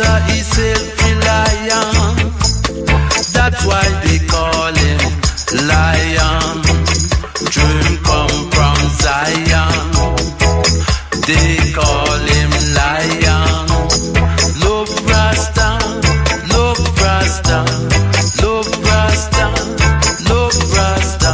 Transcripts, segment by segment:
Rasta is self-reliant. That's why they call him Lion. Dream come from Zion. They call him Lion. Love Rasta, love Rasta, love Rasta, love Rasta.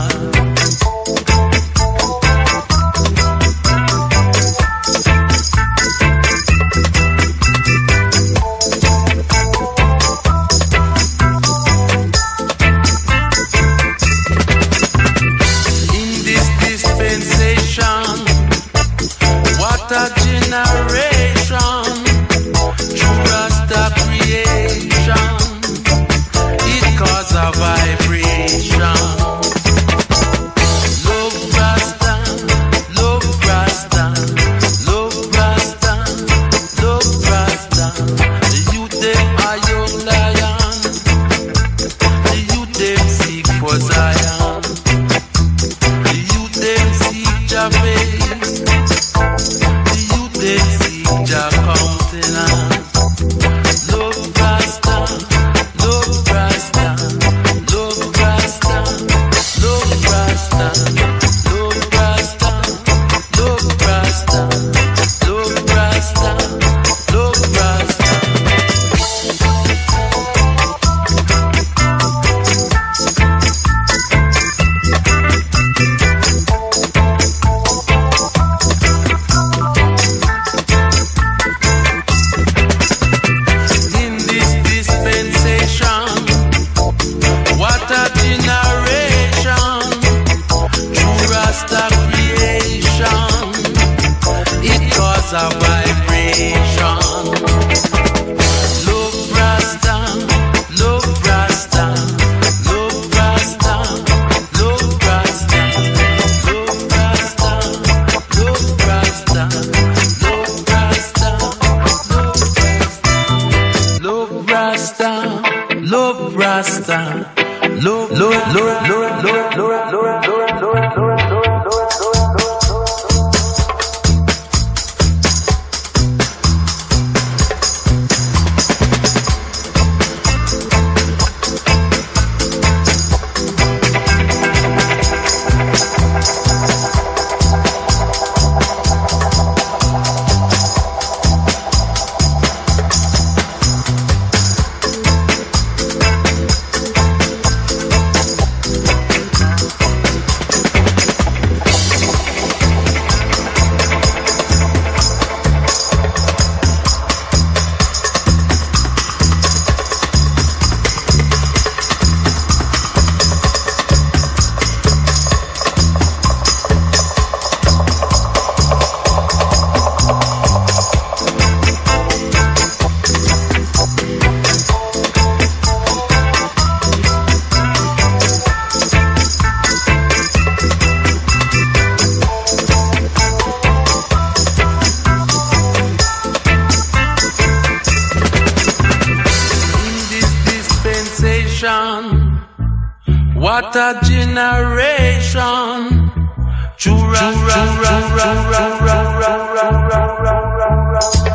What a generation, true Rasta creation, it cause a vibration. Love Rasta, love Rasta, love Rasta, love Rasta. The youth them are young lion, the youth them seek for Zion, the youth them seek Jah face. They seek Jah countenance. Love Rasta, love Rasta, love Rasta, love Rasta, love Rasta, love Rasta, love Rasta, love Rasta. A vibration. Love Rasta, love Rasta, love Rasta, love Rasta, love Rasta, love Rasta, love Rasta, love Rasta, love Rasta, love What a generation. True Rasta.